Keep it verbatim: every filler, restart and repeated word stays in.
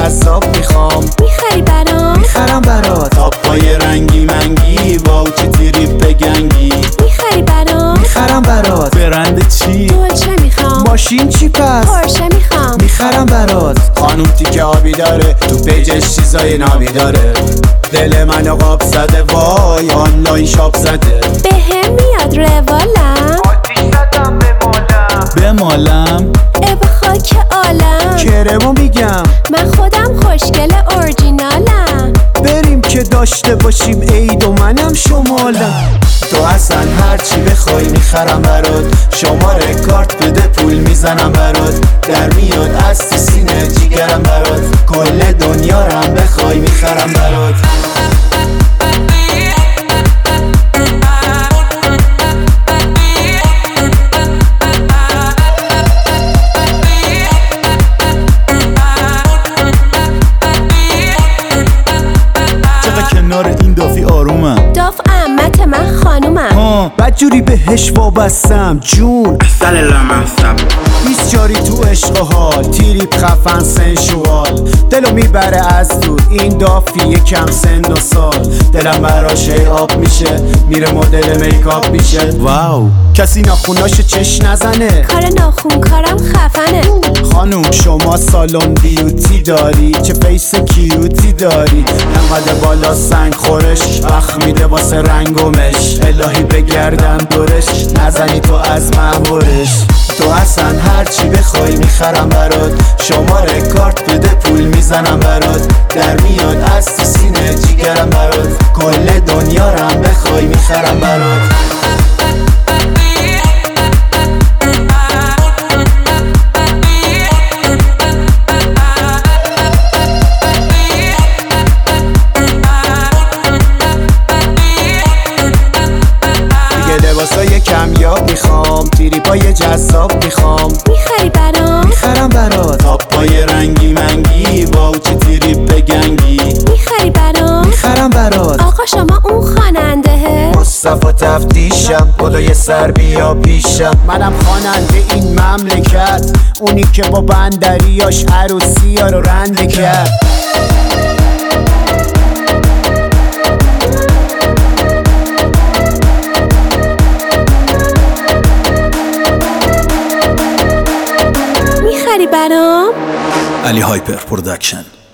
جذاب میخوام. میخری برام؟ میخرم برات. تاپای رنگی منگی، واو چه تریپ گنگی. میخری برام؟ میخرم برات. برند چی؟ دولچه میخوام. ماشین چی پس؟ پورشه میخوام. میخرم برات. خانوم تیکه آبی داره، تو پیجش چیزای نابی داره. دل منو قاب زده، وای آنلاین شاپ زده. به هم میاد روالم، آتیش زدم به مالم. به مالم اب خاک عالم. کرمو میگم من خودم خوشگل اورجینالم. بریم که داشته باشیم عید و منم شمالم. تو اصلا هرچی بخوای میخرم برات. شماره کارت بده پول میزنم برات. در میاد از تو سینه جیگرم برات. کل دنیا رم بخوای میخرم برات. کنار این دافی آرومم. داف عمت من خانومم. ها بدجوری بهش وابستم جون. سل لامصب بیست جاری تو عشق و حال. تیریپ خفن سنشوال. دلو میبره از دور این دافی یکم سن و سال. دلم براش آب میشه، میره مدل میکاپ میشه. واو کسی ناخوناشو چش نزنه. کار ناخون کارم خفنه. خانوم شما سالن بیوتی داری، چه فیس کیوتی داری. انقدر بالا سنگ خورش، وقت میده واسه رنگومش. الهی بگردم دورش، نزنی تو از محورش. تو اصلا هرچی بخوای میخرم برات. شماره کارت بده پول میزنم برات. در میاد از تو سینه جیگرم برات. کل دنیا رم بخوای میخرم برات. لباسای کمیاب میخوام. تریپای جذاب میخوام. میخری برام؟ میخرم برات. تاپای رنگی منگی، واو چه تریپ گنگی. میخری برام؟ میخرم برات. آقا شما اون خواننده؟ مصطفی تفتیشم، بالای سر بیا پیشم. منم خواننده این مملکت، اونی که با بندریاش عروسی ها رو رنده کرد. میخری برام؟ علی هایپر پرودکشن.